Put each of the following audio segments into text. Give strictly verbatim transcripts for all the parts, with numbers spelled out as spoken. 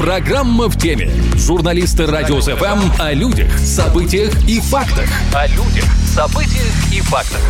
Программа «В теме». Журналисты Радио СФМ о людях, событиях и фактах. О людях, событиях и фактах.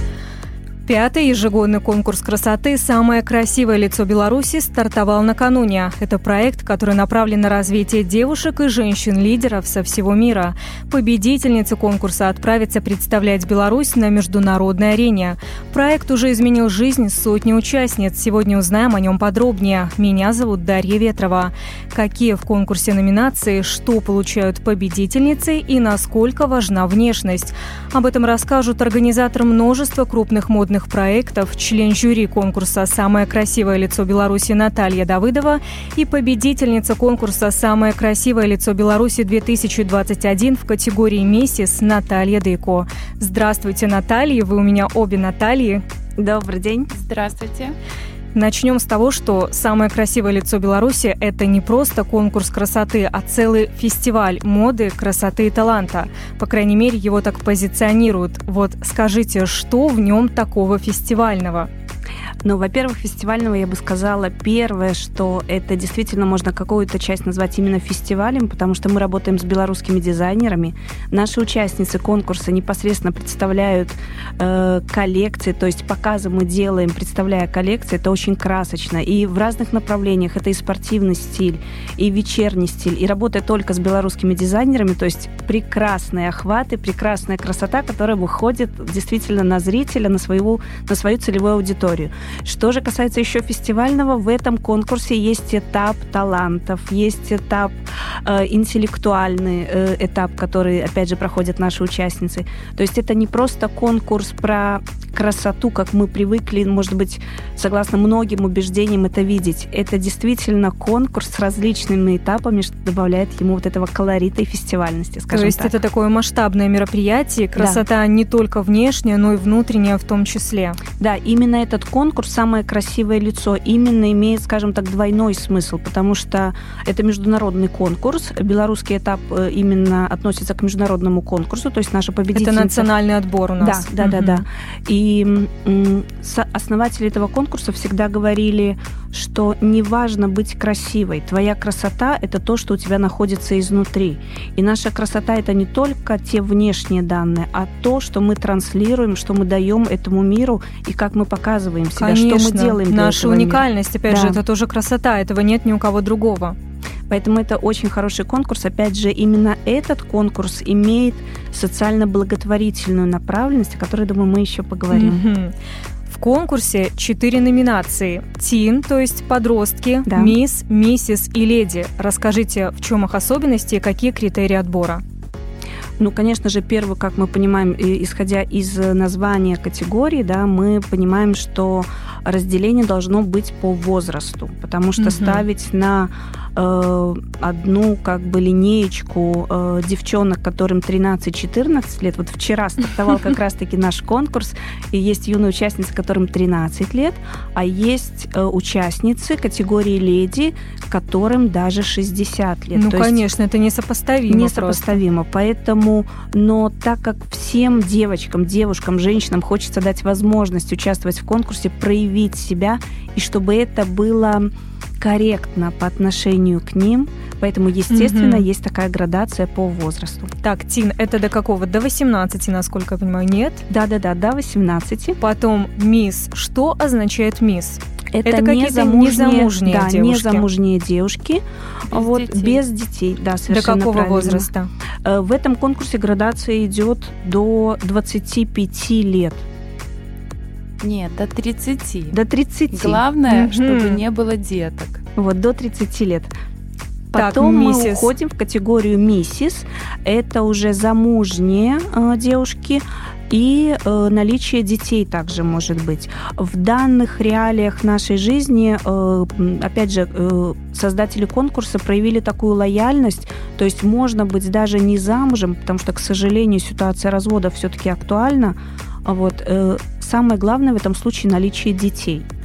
Пятый ежегодный конкурс красоты «Самое красивое лицо Беларуси» стартовал накануне. Это проект, который направлен на развитие девушек и женщин-лидеров со всего мира. Победительницы конкурса отправятся представлять Беларусь на международной арене. Проект уже изменил жизнь сотни участниц. Сегодня узнаем о нем подробнее. Меня зовут Дарья Ветрова. Какие в конкурсе номинации, что получают победительницы и насколько важна внешность? Об этом расскажут организаторы множества крупных модных проектов, член жюри конкурса «Самое красивое лицо Беларуси» Наталья Давыдова и победительница конкурса «Самое красивое лицо Беларуси-две тысячи двадцать один» в категории «Миссис» Наталья Дейко. Здравствуйте, Наталья, вы у меня обе Натальи. Добрый день. Здравствуйте. Начнем с того, что «Самое красивое лицо Беларуси» – это не просто конкурс красоты, а целый фестиваль моды, красоты и таланта. По крайней мере, его так позиционируют. Вот скажите, что в нем такого фестивального? Ну, во-первых, фестивального я бы сказала, первое, что это действительно можно какую-то часть назвать именно фестивалем, потому что мы работаем с белорусскими дизайнерами. Наши участницы конкурса непосредственно представляют э, коллекции, то есть показы мы делаем, представляя коллекции. Это очень красочно. И в разных направлениях. Это и спортивный стиль, и вечерний стиль, и работая только с белорусскими дизайнерами, то есть прекрасные охваты, прекрасная красота, которая выходит действительно на зрителя, на свою, на свою целевую аудиторию. Что же касается еще фестивального, в этом конкурсе есть этап талантов, есть этап э, интеллектуальный, э, этап, который, опять же, проходят наши участницы. То есть это не просто конкурс про красоту, как мы привыкли, может быть, согласно многим убеждениям это видеть. Это действительно конкурс с различными этапами, что добавляет ему вот этого колорита и фестивальности, скажем То есть так. это такое масштабное мероприятие, красота да. не только внешняя, но и внутренняя в том числе. Да, именно этот конкурс «Самое красивое лицо» именно имеет, скажем так, двойной смысл, потому что это международный конкурс. Белорусский этап именно относится к международному конкурсу, то есть наша победительница... Это национальный отбор у нас. Да, да, угу. да, да. И м, основатели этого конкурса всегда говорили, что не важно быть красивой. Твоя красота – это то, что у тебя находится изнутри. И наша красота – это не только те внешние данные, а то, что мы транслируем, что мы даем этому миру и как мы показываем себя, Конечно, что мы делаем для наша этого уникальность, мира. опять Да. же, это тоже красота, этого нет ни у кого другого. Поэтому это очень хороший конкурс. Опять же, именно этот конкурс имеет социально-благотворительную направленность, о которой, думаю, мы еще поговорим. Mm-hmm. В конкурсе четыре номинации. Тин, то есть подростки, да. мисс, миссис и леди. Расскажите, в чем их особенности и какие критерии отбора? Ну, конечно же, первый, как мы понимаем, исходя из названия категории, да, мы понимаем, что разделение должно быть по возрасту, потому что mm-hmm. ставить на э, одну как бы линеечку э, девчонок, которым тринадцать-четырнадцать лет. Вот вчера стартовал как раз-таки наш конкурс, и есть юные участницы, которым тринадцать лет, а есть э, участницы категории леди, которым даже шестьдесят лет. Ну, То конечно, это несопоставимо. Несопоставимо, просто. Поэтому, но так как всем девочкам, девушкам, женщинам хочется дать возможность участвовать в конкурсе, проявить себя, и чтобы это было корректно по отношению к ним, поэтому, естественно, mm-hmm. есть такая градация по возрасту. Так, Тин, это до какого? До восемнадцати, насколько я понимаю, нет? Да-да-да, до восемнадцати. Потом мисс. Что означает мисс? Это, это не замужние, замужние, да, девушки. Не замужние девушки, без, вот, детей. без детей. Да, совершенно до какого правильно. возраста? В этом конкурсе градация идет до двадцати пяти лет. Нет, до тридцати. До тридцати. Главное, mm-hmm. чтобы не было деток. Вот, до тридцати лет. Так, Потом мы миссис. уходим в категорию миссис. Это уже замужние э, девушки. И э, наличие детей также может быть. В данных реалиях нашей жизни, э, опять же, э, создатели конкурса проявили такую лояльность, то есть можно быть даже не замужем, потому что, к сожалению, ситуация развода все-таки актуальна. Вот, э, самое главное в этом случае наличие детей.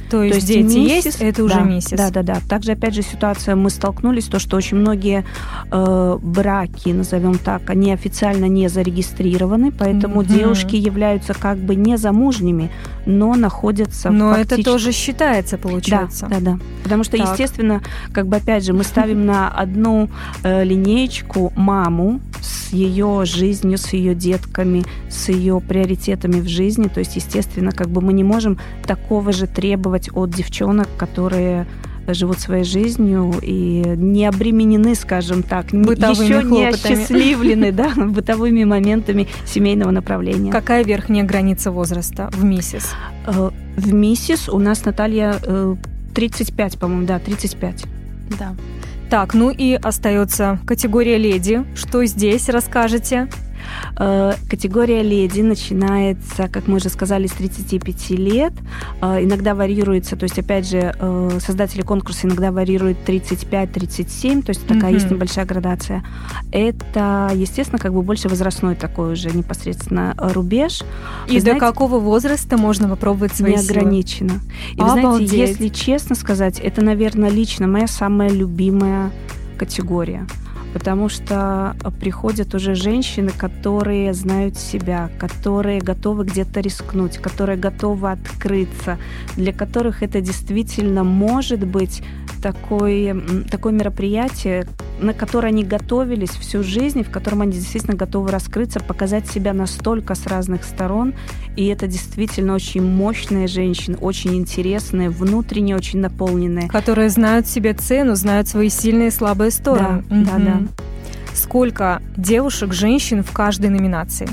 То есть, То есть дети месяц, есть, это уже да, месяц. Да, да, да. Также, опять же, ситуация, мы столкнулись, то, что очень многие э, браки, назовем так, они официально не зарегистрированы, поэтому Мгм. девушки являются как бы незамужними, но находятся Но фактически... это тоже считается, получается. Да, да, да. Потому что, Так. естественно, как бы опять же, мы ставим на одну э, линеечку маму с ее жизнью, с ее детками, с ее приоритетами в жизни. То есть, естественно, как бы мы не можем такого же требовать от девчонок, которые живут своей жизнью и не обременены, скажем так, Бытовыми еще не хлопотами. осчастливлены, да, бытовыми моментами семейного направления. Какая верхняя граница возраста в миссис? Э, В миссис у нас, Наталья, э, тридцать пять, по-моему, да, тридцать пять. Да. Так, ну и остается категория леди. Что здесь расскажете? Э, Категория леди начинается, как мы уже сказали, с тридцати пяти лет. Э, Иногда варьируется, то есть, опять же, э, создатели конкурса иногда варьируют тридцать пять тридцать семь, то есть такая Мгм. есть небольшая градация. Это, естественно, как бы больше возрастной такой уже непосредственно рубеж. И Вы до знаете, какого возраста можно попробовать свои не силы? ограничено. И вы знаете, Обалдеть. если честно сказать, это, наверное, лично моя самая любимая категория. Потому что приходят уже женщины, которые знают себя, которые готовы где-то рискнуть, которые готовы открыться, для которых это действительно может быть такое, такое мероприятие, на которое они готовились всю жизнь, в котором они действительно готовы раскрыться, показать себя настолько с разных сторон. И это действительно очень мощные женщины, очень интересные, внутренне очень наполненные. Которые знают себе цену, знают свои сильные и слабые стороны. Да, да, да. Сколько девушек, женщин в каждой номинации?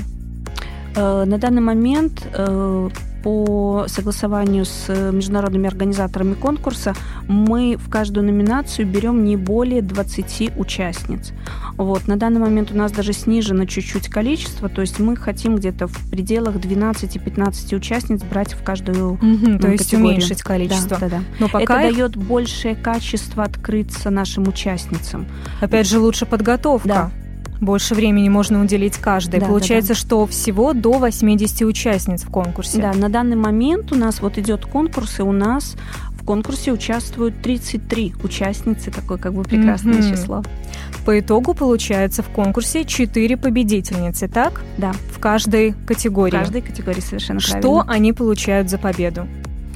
Э, На данный момент э, по согласованию с международными организаторами конкурса мы в каждую номинацию берем не более двадцати участниц. Вот. На данный момент у нас даже снижено чуть-чуть количество, то есть мы хотим где-то в пределах двенадцати-пятнадцати участниц брать в каждую Мгм, то м, есть категорию. уменьшить количество. Да, да, да. Но пока Это их, дает большее качество открыться нашим участницам. опять же, лучше подготовка. Да. Больше времени можно уделить каждой. Да, Получается, да, что всего до восьмидесяти участниц в конкурсе. Да, на данный момент у нас вот идет конкурс, и у нас в конкурсе участвуют тридцать три участницы, такое как бы прекрасное Мгм. число. По итогу получается в конкурсе четыре победительницы, так? Да, В каждой в категории. каждой категории совершенно Что правильно. они получают за победу?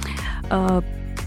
Э,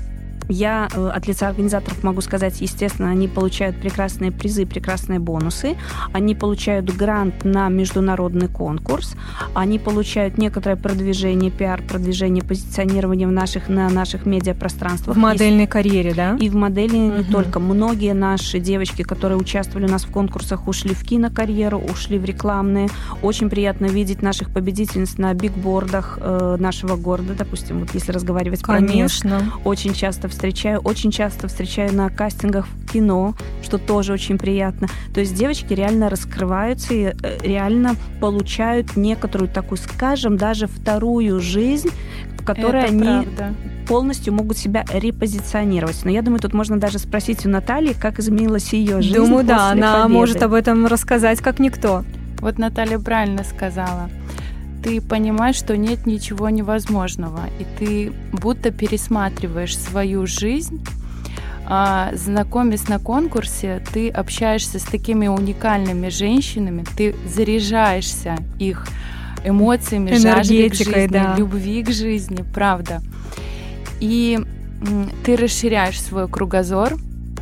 Я э, от лица организаторов могу сказать, естественно, они получают прекрасные призы, прекрасные бонусы. Они получают грант на международный конкурс. Они получают некоторое продвижение, пиар, продвижение, позиционирование в наших, на наших медиапространствах. В модельной карьере, да? И в модели не Мгм. только. Многие наши девочки, которые участвовали у нас в конкурсах, ушли в кинокарьеру, ушли в рекламные. Очень приятно видеть наших победительниц на бигбордах э, нашего города. Допустим, вот если разговаривать про Минск, Конечно. очень часто встречаю, очень часто встречаю на кастингах в кино, что тоже очень приятно. То есть девочки реально раскрываются и э, реально получают некоторую такую, скажем, даже вторую жизнь, в которой Это они правда. полностью могут себя репозиционировать. Но я думаю, тут можно даже спросить у Натальи, как изменилась ее жизнь. Думаю, да, после она победы. может об этом рассказать как никто. Вот Наталья правильно сказала. Ты понимаешь, что нет ничего невозможного, и ты будто пересматриваешь свою жизнь. А, знакомясь на конкурсе, ты общаешься с такими уникальными женщинами, ты заряжаешься их эмоциями, жаждой к Энергетикой, жизни, да. любви к жизни, правда. И м, ты расширяешь свой кругозор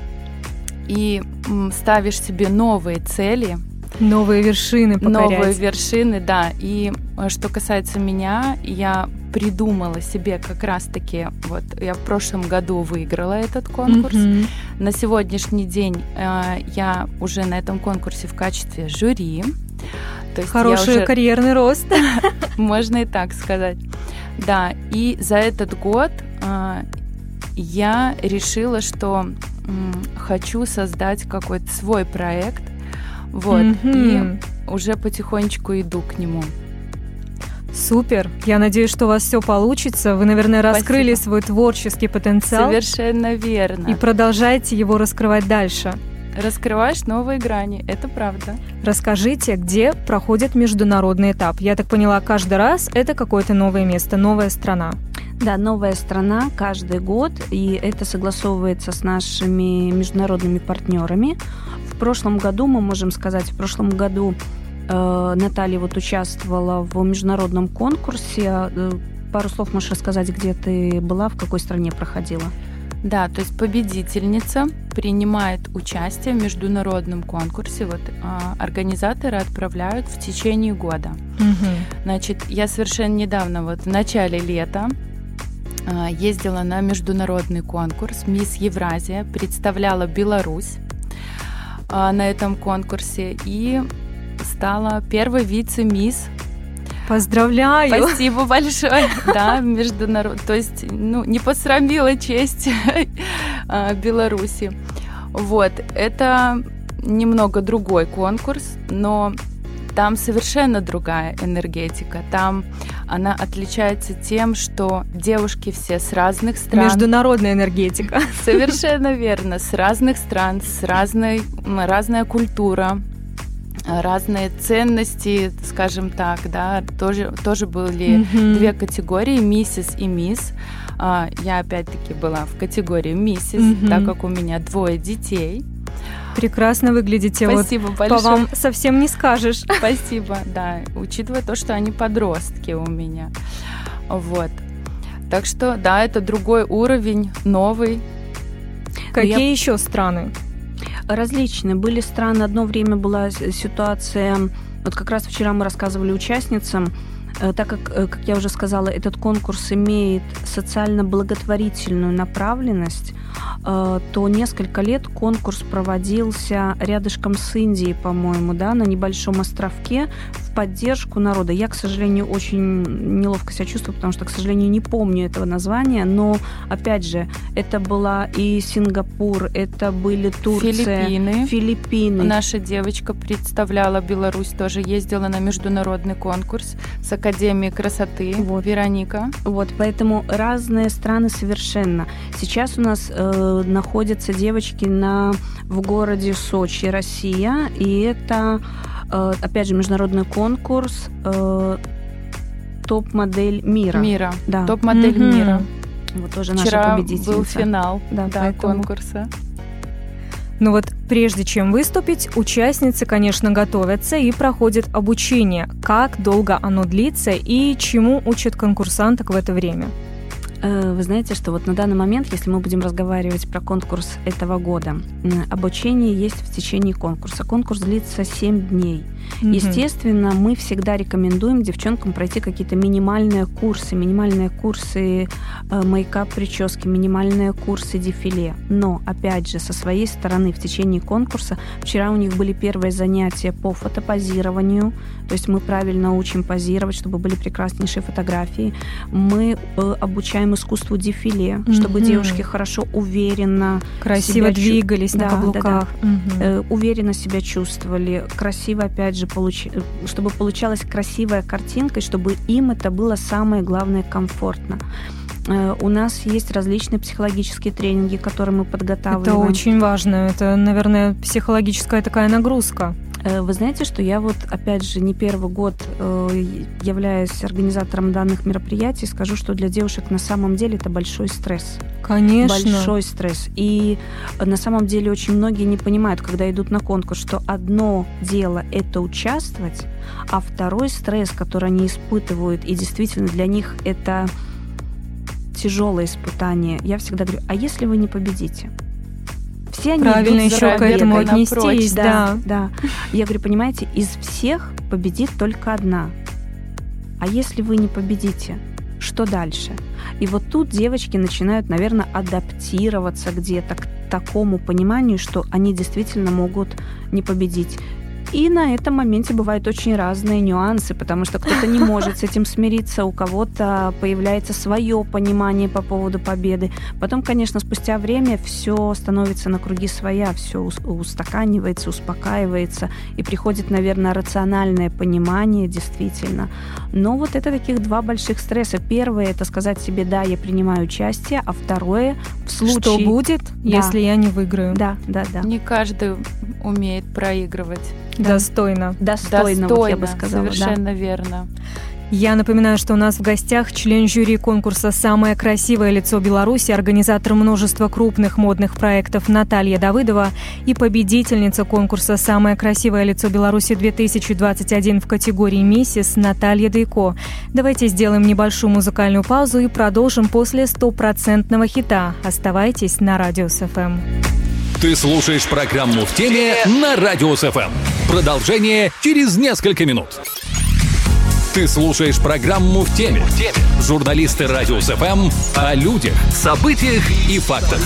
и м, ставишь себе новые цели, Новые вершины покорять. новые вершины, да. И э, что касается меня, я придумала себе как раз-таки, вот я в прошлом году выиграла этот конкурс. Мгм. На сегодняшний день э, я уже на этом конкурсе в качестве жюри. То есть я Хороший уже- карьерный рост. можно и так сказать. Да, и за этот год э, я решила, что м, хочу создать какой-то свой проект. Вот, Мгм. и уже потихонечку иду к нему. Супер. Я надеюсь, что у вас все получится. Вы, наверное, Спасибо. раскрыли свой творческий потенциал Совершенно верно. и продолжаете его раскрывать дальше. раскрываешь новые грани, это правда. Расскажите, где проходит международный этап? Я так поняла, каждый раз это какое-то новое место, новая страна. Да, новая страна каждый год, и это согласовывается с нашими международными партнерами. В прошлом году, мы можем сказать, в прошлом году э, Наталья вот участвовала в международном конкурсе. Пару слов можешь рассказать, где ты была, в какой стране проходила? Да, то есть победительница принимает участие в международном конкурсе. Вот а, организаторы отправляют в течение года. Угу. Значит, я совершенно недавно, вот в начале лета, а, ездила на международный конкурс «Мисс Евразия», представляла Беларусь а, на этом конкурсе и стала первой вице-мисс. Поздравляю! Спасибо большое. Да, международ... То есть, ну, не посрамила честь Беларуси. Вот, это немного другой конкурс, но там совершенно другая энергетика. Там она отличается тем, что девушки все с разных стран. Международная энергетика. Совершенно верно. С разных стран, с разной, разная культура. Разные ценности, скажем так, да, тоже, тоже были mm-hmm. две категории, миссис и мисс. Я опять-таки была в категории миссис, mm-hmm. так как у меня двое детей. Прекрасно выглядите. Спасибо вот большое. По вам совсем не скажешь. Спасибо, да, учитывая то, что они подростки у меня. Вот. Так что, да, это другой уровень, новый. Какие Я... еще страны? Различные. Были страны, одно время была ситуация, вот как раз вчера мы рассказывали участницам, так как, как я уже сказала, этот конкурс имеет социально-благотворительную направленность, то несколько лет конкурс проводился рядышком с Индией, по-моему, да, на небольшом островке в поддержку народа. Я, к сожалению, очень неловко себя чувствую, потому что, к сожалению, не помню этого названия, но, опять же, это была и Сингапур, это были Турция, Филиппины. Филиппины. Наша девочка представляла Беларусь, тоже ездила на международный конкурс с Академией красоты, вот. Вероника. Вот, поэтому разные страны совершенно. Сейчас у нас э, находятся девочки на, в городе Сочи, Россия, и это, э, опять же, международный конкурс э, топ-модель мира. Мира, да. топ-модель mm-hmm. мира. Вот тоже Вчера наша победительница. Был финал да, да, поэтому... конкурса. Ну вот, прежде чем выступить, участницы, конечно, готовятся и проходят обучение. Как долго оно длится и чему учат конкурсанток в это время? Вы знаете, что вот на данный момент, если мы будем разговаривать про конкурс этого года, обучение есть в течение конкурса. Конкурс длится семь дней. Mm-hmm. Естественно, мы всегда рекомендуем девчонкам пройти какие-то минимальные курсы, минимальные курсы э, мейкап, прически, минимальные курсы дефиле. Но, опять же, со своей стороны в течение конкурса, вчера у них были первые занятия по фотопозированию, то есть мы правильно учим позировать, чтобы были прекраснейшие фотографии. Мы э, обучаем искусству дефиле, mm-hmm. чтобы девушки хорошо, уверенно красиво себя двигались чу... на да, каблуках, да, да. Mm-hmm. Э, уверенно себя чувствовали, красиво, опять же, получ... чтобы получалась красивая картинка, и чтобы им это было самое главное комфортно. Э, у нас есть различные психологические тренинги, которые мы подготавливаем. Это очень важно. Это, наверное, психологическая такая нагрузка. Вы знаете, что я вот, опять же, не первый год э, являюсь организатором данных мероприятий, скажу, что для девушек на самом деле это большой стресс. Конечно. Большой стресс. И на самом деле очень многие не понимают, когда идут на конкурс, что одно дело – это участвовать, а второй стресс, который они испытывают, и действительно для них это тяжелое испытание. Я всегда говорю, а если вы не победите? Все они правильно еще к этому отнестись, да, да. Я говорю, понимаете, из всех победит только одна. А если вы не победите, что дальше? И вот тут девочки начинают, наверное, адаптироваться где-то к такому пониманию, что они действительно могут не победить. И на этом моменте бывают очень разные нюансы, потому что кто-то не может с этим смириться, у кого-то появляется свое понимание по поводу победы. Потом, конечно, спустя время все становится на круги своя, все устаканивается, успокаивается, и приходит, наверное, рациональное понимание действительно. Но вот это таких два больших стресса. Первое – это сказать себе: да, я принимаю участие, а второе – в случае… Что будет, да. если я не выиграю? Да, да, да. Не каждый умеет проигрывать. Достойно. Достойно, Достойно, вот я бы сказала. Совершенно да. верно. Я напоминаю, что у нас в гостях член жюри конкурса «Самое красивое лицо Беларуси», организатор множества крупных модных проектов Наталья Давыдова и победительница конкурса «Самое красивое лицо Беларуси-две тысячи двадцать один» в категории «Миссис» Наталья Дейко. Давайте сделаем небольшую музыкальную паузу и продолжим после стопроцентного хита. Оставайтесь на Радио СФМ. Ты слушаешь программу «В теме» на Радио СФМ. Продолжение через несколько минут. Ты слушаешь программу «В теме». Журналисты Радио СФМ о людях, событиях и фактах.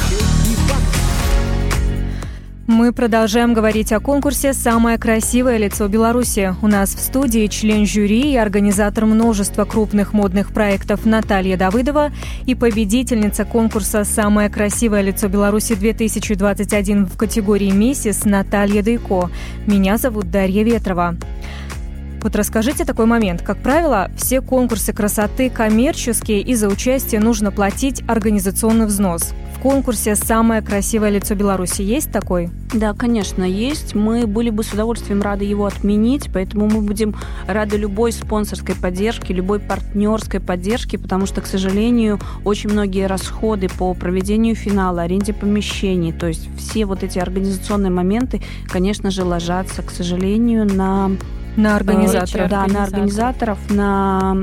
Мы продолжаем говорить о конкурсе «Самое красивое лицо Беларуси». У нас в студии член жюри и организатор множества крупных модных проектов Наталья Давыдова и победительница конкурса «Самое красивое лицо Беларуси-две тысячи двадцать один» в категории «Миссис» Наталья Дейко. Меня зовут Дарья Ветрова. Вот расскажите такой момент. Как правило, все конкурсы красоты коммерческие, и за участие нужно платить организационный взнос. В конкурсе «Самое красивое лицо Беларуси» есть такой? Да, конечно, есть. Мы были бы с удовольствием рады его отменить, поэтому мы будем рады любой спонсорской поддержке, любой партнерской поддержке, потому что, к сожалению, очень многие расходы по проведению финала, аренде помещений, то есть все вот эти организационные моменты, конечно же, ложатся, к сожалению, на... На организаторов. Да, на организаторов, на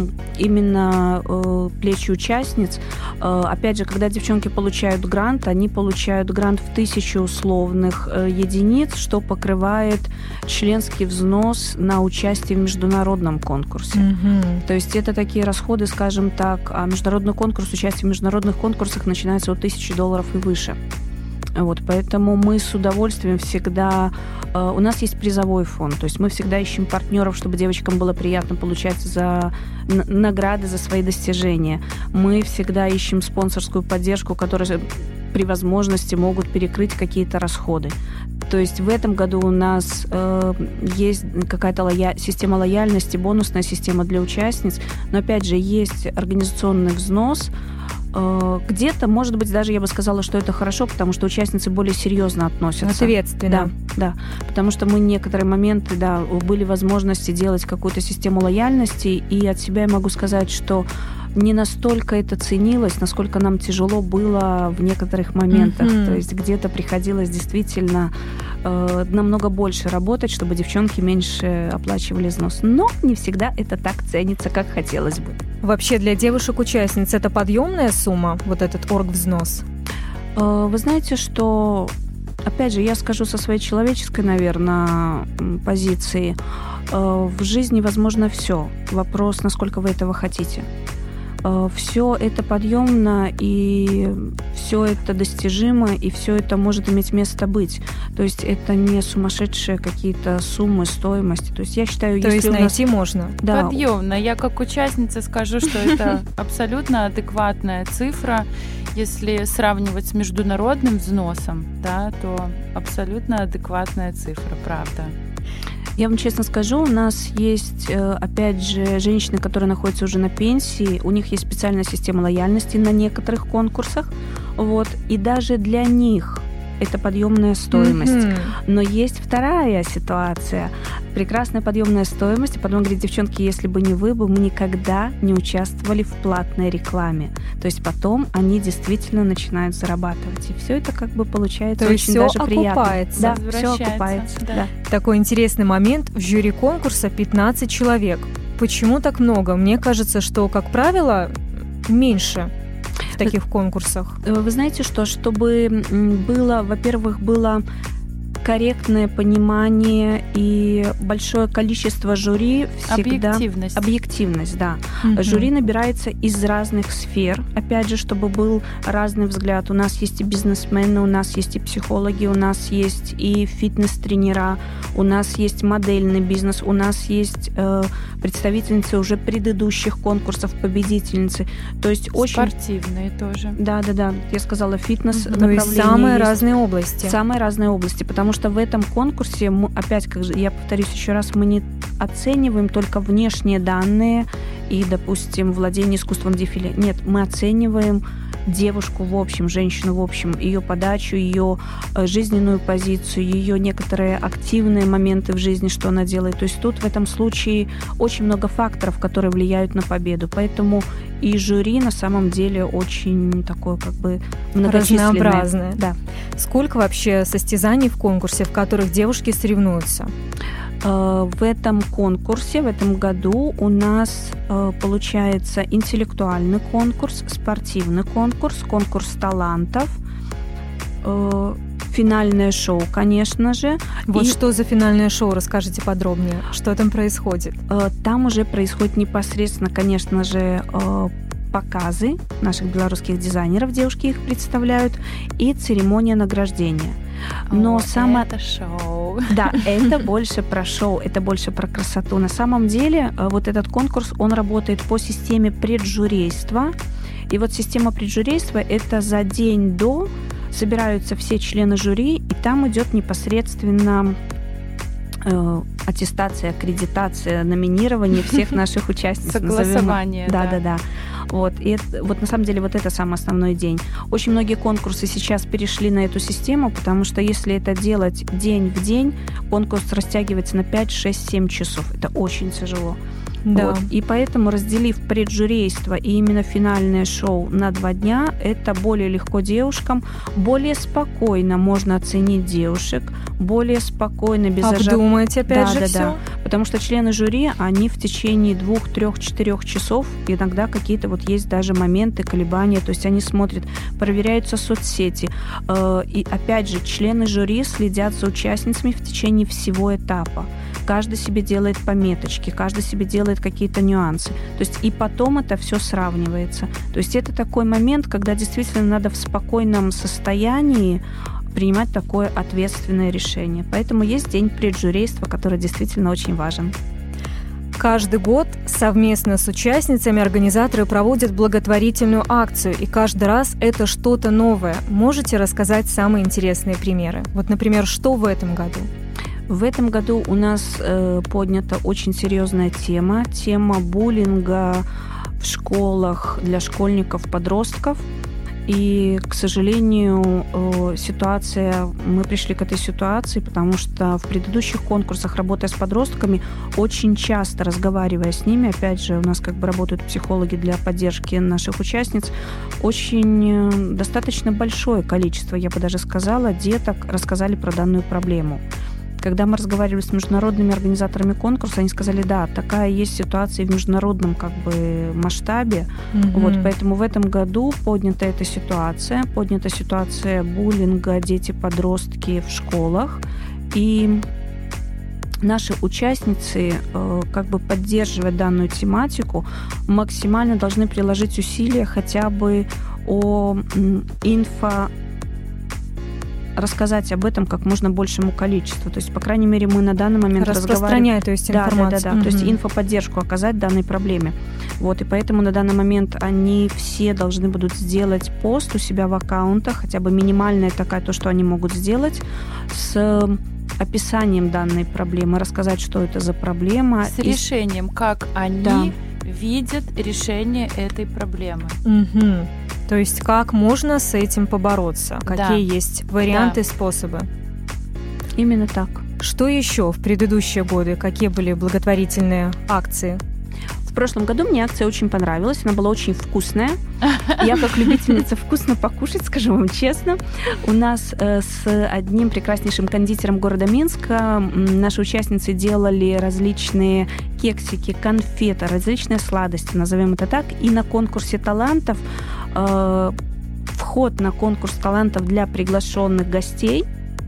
именно э, плечи участниц. Э, опять же, когда девчонки получают грант, они получают грант в тысячу условных э, единиц, что покрывает членский взнос на участие в международном конкурсе. Mm-hmm. То есть это такие расходы, скажем так, а международный конкурс, участие в международных конкурсах начинается от тысячи долларов и выше. Вот, поэтому мы с удовольствием всегда... Э, у нас есть призовой фонд, то есть мы всегда ищем партнеров, чтобы девочкам было приятно получать за н- награды за свои достижения. Мы всегда ищем спонсорскую поддержку, которая при возможности могут перекрыть какие-то расходы. То есть в этом году у нас э, есть какая-то лоя... система лояльности, бонусная система для участниц, но опять же есть организационный взнос. Где-то, может быть, даже я бы сказала, что это хорошо, потому что участницы более серьезно относятся. Ответственно. Да, да. Потому что мы некоторые моменты, да, были возможности делать какую-то систему лояльности, и от себя я могу сказать, что не настолько это ценилось, насколько нам тяжело было в некоторых моментах. Mm-hmm. То есть где-то приходилось действительно э, намного больше работать, чтобы девчонки меньше оплачивали взнос. Но не всегда это так ценится, как хотелось бы. Вообще для девушек-участниц это подъемная сумма, вот этот оргвзнос? Э, вы знаете, что... Опять же, я скажу со своей человеческой, наверное, позиции. Э, в жизни возможно все. Вопрос, насколько вы этого хотите. Все это подъемно, и все это достижимо, и все это может иметь место быть. То есть это не сумасшедшие какие-то суммы, стоимости. То есть я считаю, То если есть у нас... найти можно? Да. Подъемно. Я как участница скажу, что это абсолютно адекватная цифра. Если сравнивать с международным взносом, да, то абсолютно адекватная цифра, правда. Я вам честно скажу, у нас есть, опять же, женщины, которые находятся уже на пенсии, у них есть специальная система лояльности на некоторых конкурсах, вот, и даже для них это подъемная стоимость. Mm-hmm. Но есть вторая ситуация. Прекрасная подъемная стоимость. И потом говорит, девчонки, если бы не вы, бы мы никогда не участвовали в платной рекламе. То есть потом они действительно начинают зарабатывать. И все это как бы получается То очень есть даже все приятно. окупается. Да, все окупается. Да. Да. Такой интересный момент. В жюри конкурса пятнадцать человек. Почему так много? Мне кажется, что, как правило, меньше в таких конкурсах. Вы знаете что? Чтобы было, во-первых, было корректное понимание и большое количество жюри всегда... Объективность. Объективность, да. Mm-hmm. Жюри набирается из разных сфер, опять же, чтобы был разный взгляд. У нас есть и бизнесмены, у нас есть и психологи, у нас есть и фитнес-тренера, у нас есть модельный бизнес, у нас есть э, представительницы уже предыдущих конкурсов, победительницы. То есть очень... Спортивные тоже. Да-да-да, я сказала фитнес. Ну и самые разные области. Самые разные области, потому что в этом конкурсе, мы, опять, как же, я повторюсь еще раз, мы не оцениваем только внешние данные и, допустим, владение искусством дефиле. Нет, мы оцениваем девушку в общем, женщину в общем, ее подачу, ее жизненную позицию, ее некоторые активные моменты в жизни, что она делает. То есть тут в этом случае очень много факторов, которые влияют на победу. Поэтому и жюри на самом деле очень такое как бы многочисленное. Разнообразное. Да. Сколько вообще состязаний в конкурсе, в которых девушки соревнуются? В этом конкурсе, в этом году у нас получается интеллектуальный конкурс, спортивный конкурс, конкурс талантов, финальное шоу, конечно же. Вот и что за финальное шоу, расскажите подробнее, что там происходит? Там уже происходит непосредственно, конечно же, показы наших белорусских дизайнеров, девушки их представляют, и церемония награждения. Но О, самое... это шоу. Да, это больше про шоу, это больше про красоту. На самом деле вот этот конкурс, он работает по системе преджурейства. И вот система преджурейства – это за день до собираются все члены жюри, и там идет непосредственно э, аттестация, аккредитация, номинирование всех наших участниц. Согласование. Да, да, да. Вот, и это, вот на самом деле вот это самый основной день. Очень многие конкурсы сейчас перешли на эту систему, потому что если это делать день в день, конкурс растягивается на пять, шесть, семь часов. Это очень тяжело. Да. Вот. И поэтому, разделив преджурейство и именно финальное шоу на два дня, это более легко девушкам, более спокойно можно оценить девушек, более спокойно, без ожиданий. Обдумать опять да, же да, все. Да. Потому что члены жюри, они в течение двух, трех, четырех часов, иногда какие-то вот есть даже моменты колебания, то есть они смотрят, проверяются соцсети. И опять же, члены жюри следят за участницами в течение всего этапа. Каждый себе делает пометочки, каждый себе делает какие-то нюансы. То есть и потом это все сравнивается. То есть это такой момент, когда действительно надо в спокойном состоянии принимать такое ответственное решение. Поэтому есть день преджурейства, который действительно очень важен. Каждый год совместно с участницами организаторы проводят благотворительную акцию, и каждый раз это что-то новое. Можете рассказать самые интересные примеры? Вот, например, что в этом году? В этом году у нас э, поднята очень серьезная тема, тема буллинга в школах для школьников, подростков. И, к сожалению, э, ситуация, мы пришли к этой ситуации, потому что в предыдущих конкурсах, работая с подростками, очень часто разговаривая с ними, опять же, у нас как бы работают психологи для поддержки наших участниц, очень э, достаточно большое количество, я бы даже сказала, деток рассказали про данную проблему. Когда мы разговаривали с международными организаторами конкурса, они сказали, да, такая есть ситуация в международном как бы масштабе. Mm-hmm. Вот, поэтому в этом году поднята эта ситуация, поднята ситуация буллинга, дети-подростки в школах. И наши участницы, как бы поддерживая данную тематику, максимально должны приложить усилия хотя бы о инфо рассказать об этом как можно большему количеству. То есть, по крайней мере, мы на данный момент разговариваем. То есть, информацию. Да, да, да, да. Mm-hmm. То есть инфоподдержку оказать данной проблеме. Вот, и поэтому на данный момент они все должны будут сделать пост у себя в аккаунтах, хотя бы минимальная такая, то, что они могут сделать, с описанием данной проблемы, рассказать, что это за проблема. С решением, как они да. видят решение этой проблемы. Угу. То есть как можно с этим побороться? Какие да. есть варианты, да. способы? Именно так. Что еще в предыдущие годы? Какие были благотворительные акции? В прошлом году мне акция очень понравилась, она была очень вкусная. Я как любительница вкусно покушать, скажу вам честно. У нас э, с одним прекраснейшим кондитером города Минска наши участницы делали различные кексики, конфеты, различные сладости, назовем это так. И на конкурсе талантов, э, вход на конкурс талантов для приглашенных гостей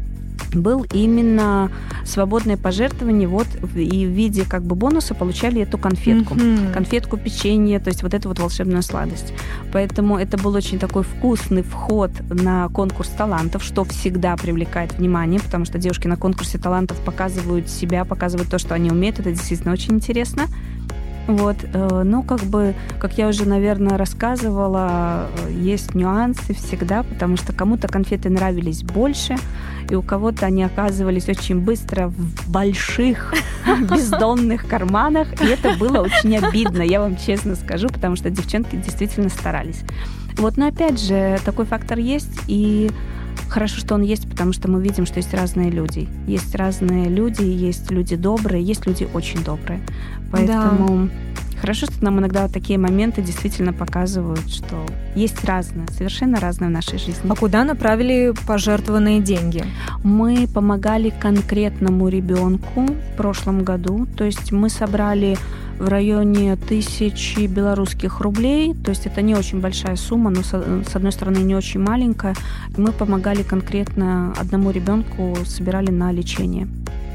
был именно свободное пожертвование, вот, и в виде как бы бонуса получали эту конфетку. Mm-hmm. Конфетку, печенье, то есть вот эту вот волшебную сладость. Поэтому это был очень такой вкусный вход на конкурс талантов, что всегда привлекает внимание, потому что девушки на конкурсе талантов показывают себя, показывают то, что они умеют. Это действительно очень интересно. Вот, ну, как бы, как я уже, наверное, рассказывала, есть нюансы всегда, потому что кому-то конфеты нравились больше, и у кого-то они оказывались очень быстро в больших бездонных карманах, и это было очень обидно, я вам честно скажу, потому что девчонки действительно старались. Вот, но опять же, такой фактор есть, и хорошо, что он есть, потому что мы видим, что есть разные люди. Есть разные люди, есть люди добрые, есть люди очень добрые. Поэтому да. Хорошо, что нам иногда вот такие моменты действительно показывают, что есть разное, совершенно разное в нашей жизни. А куда направили пожертвованные деньги? Мы помогали конкретному ребенку в прошлом году. То есть мы собрали в районе тысячи белорусских рублей. То есть это не очень большая сумма, но с одной стороны не очень маленькая. Мы помогали конкретно одному ребенку, собирали на лечение.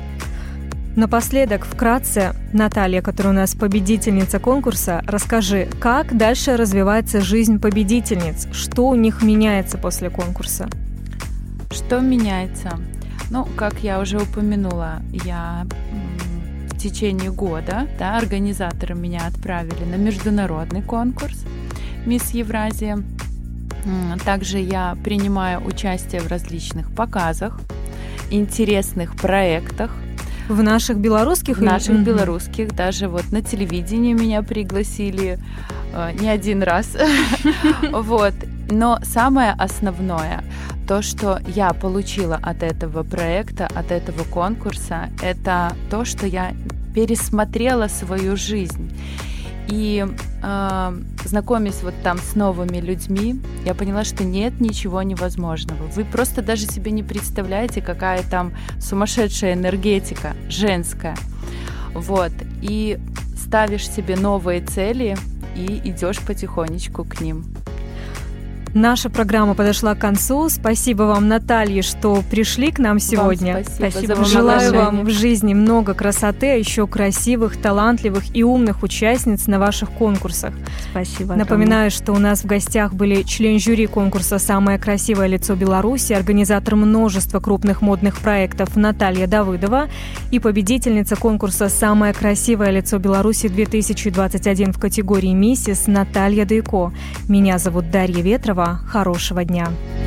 Напоследок, вкратце, Наталья, которая у нас победительница конкурса, расскажи, как дальше развивается жизнь победительниц? Что у них меняется после конкурса? Что меняется? Ну, как я уже упомянула, я в течение года, да, организаторы меня отправили на международный конкурс «Мисс Евразия». Также я принимаю участие в различных показах, интересных проектах. В наших белорусских? В наших mm-hmm. белорусских. Даже вот на телевидении меня пригласили э, не один раз. Вот. Но самое основное, то, что я получила от этого проекта, от этого конкурса, это то, что я пересмотрела свою жизнь. И э, знакомясь вот там с новыми людьми, я поняла, что нет ничего невозможного. Вы просто даже себе не представляете, какая там сумасшедшая энергетика женская. Вот. И ставишь себе новые цели и идешь потихонечку к ним. Наша программа подошла к концу. Спасибо вам, Наталья, что пришли к нам сегодня. Вам спасибо. Спасибо за Желаю вам в жизни много красоты, а еще красивых, талантливых и умных участниц на ваших конкурсах. Спасибо. Напоминаю, что у нас в гостях были член жюри конкурса «Самое красивое лицо Беларуси», организатор множества крупных модных проектов Наталья Давыдова и победительница конкурса «Самое красивое лицо Беларуси-две тысячи двадцать один» в категории «Миссис» Наталья Дейко. Меня зовут Дарья Ветрова. Хорошего дня.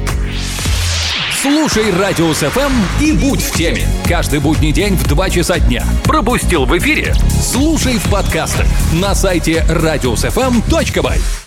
Слушай Радиус эф эм и будь в теме. Каждый будний день в два часа дня. Пропустил в эфире? Слушай в подкастах на сайте радиус эф эм точка бай.